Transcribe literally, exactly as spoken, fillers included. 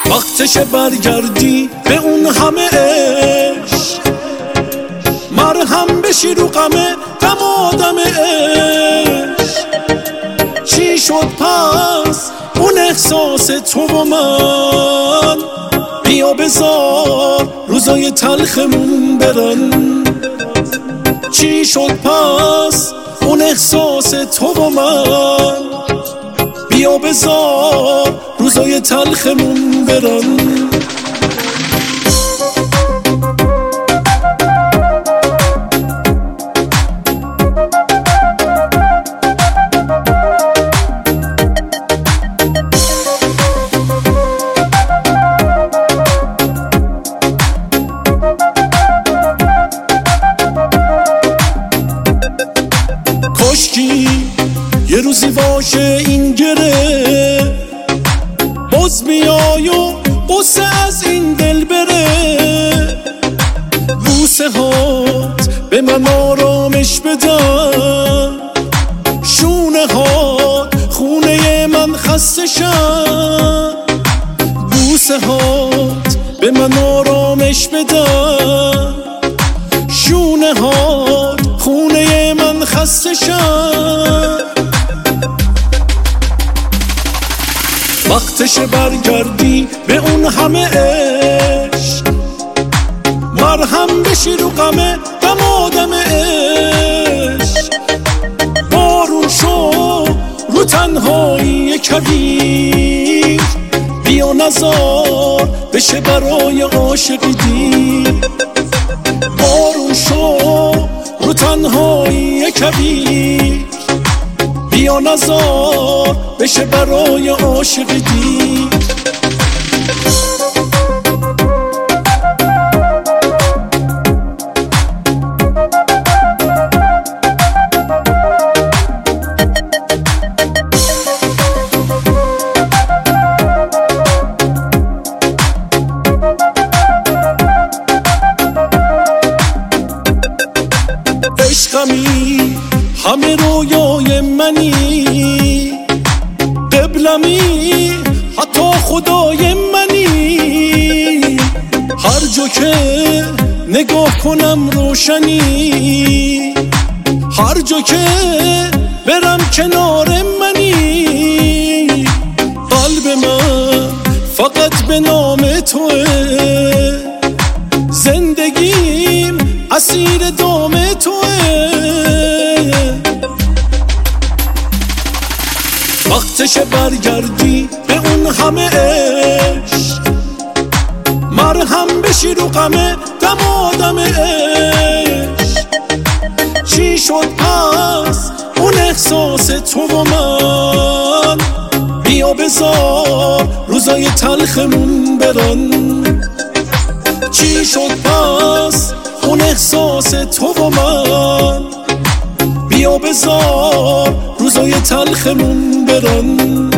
وقتش برگردی به اون همه عشق، مرهم بشی رو غمه غم آدم عشق. چی شد پس اون احساس تو و من؟ بیا بذار روزای تلخمون برن. چی شد پس اون احساس تو و من؟ بیا بذار روزای تلخمون برن. کاشکی یه روزی باشه این گره، باز بیای و قصه از این دل بره. بوسه هات به من آرامش بدن، شونه هات خونه من خسته شن. بوسه هات به من آرامش بدن، شونه هات خونه من خسته شن. وقتش برگردی به اون همه عشق، مرهم بشی رو غمه غم آدم عشق. بارون شو رو تنهایی کبیر، بیا نزار بشه برای عاشقی دیر. بارون شو رو تنهایی کبیر، بیا نزار بشه برای عاشق دیر. عشقمی همه رویای منی، قبلمی حتی خدای منی. هر جا که نگاه کنم روشنی، هر جا که برم کنار منی. قلب من فقط به نام توه، زندگیم اسیر دام توه. وقتش برگردی به اون همه عشق، مرهم بشی رو غمه غم آدم عشق. چی شد پس اون احساس تو و من؟ بیا بذار روزای تلخمون برن. چی شد پس اون احساس تو و من؟ بیا بذار روزای تلخمون برن.